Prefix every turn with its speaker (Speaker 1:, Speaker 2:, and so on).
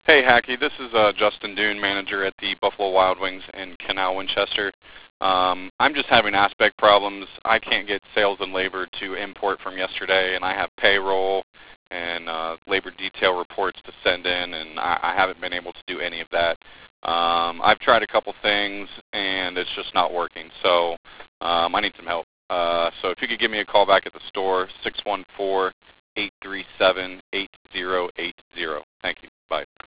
Speaker 1: Hey, Hackey. This is Justin Dune, manager at the Buffalo Wild Wings in Canal, Winchester. I'm just having aspect problems. I can't get sales and labor to import from yesterday, and I have payroll and labor detail reports to send in, and I haven't been able to do any of that. I've tried a couple things, and it's just not working. So I need some help. So if you could give me a call back at the store, 614-837-8080. Thank you. Bye.